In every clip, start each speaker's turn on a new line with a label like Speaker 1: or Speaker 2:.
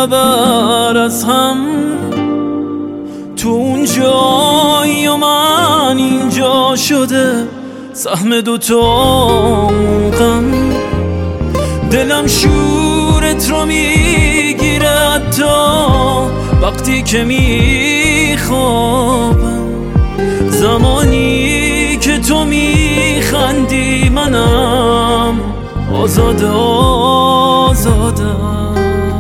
Speaker 1: خبر از هم، تو اونجایی و من اینجا شده سهم دوتا غم. دلم شورت رو میگیره حتی وقتی که میخوابم، زمانی که تو میخندی منم آزاده آزادم،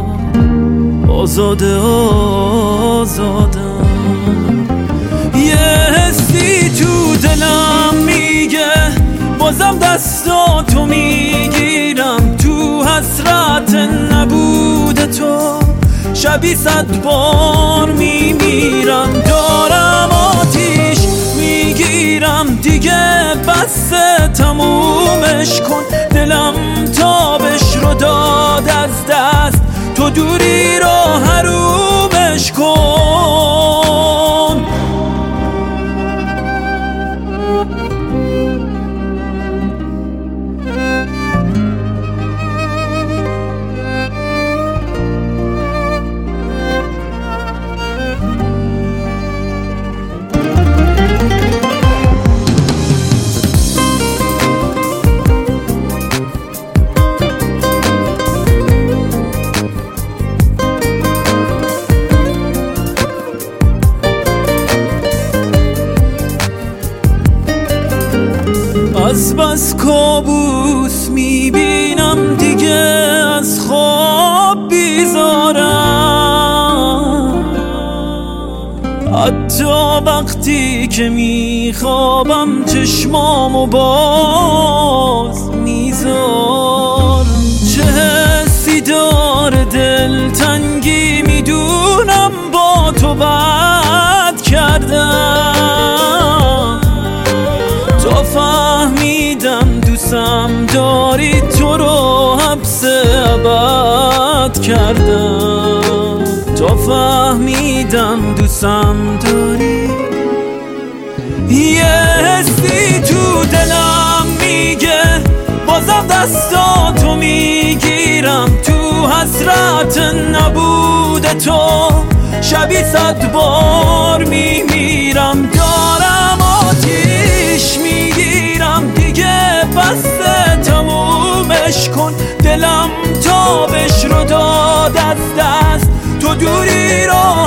Speaker 1: آزاده آزادم. یه حسی تو دلم میگه بازم دستاتو میگیرم، تو حسرت نبود تو شبی 100 بار میمیرم. دارم آتیش میگیرم دیگه بسه، تمومش کن. دلم تابش رو داد از دست، تو دوری رو حرومش کن. از بس کابوس میبینم دیگه از خواب بیزارم، حتی وقتی که میخوابم چشمامو باز میذارم. چه حسی داره دلتنگی میدونم با تو بد کردم، تا فهمیدم دوستم داری تو رو حبس ابد کردم، تا فهمیدم دوستم داری. یه حسی تو دلم میگه بازم دستاتو میگیرم، تو حسرت نبود تو شبی 100 بار میمیرم. دارم آتیش میگیرم دیگه بسه، تمومش کن. دلم تابش رو داد از دست، تو دوری رو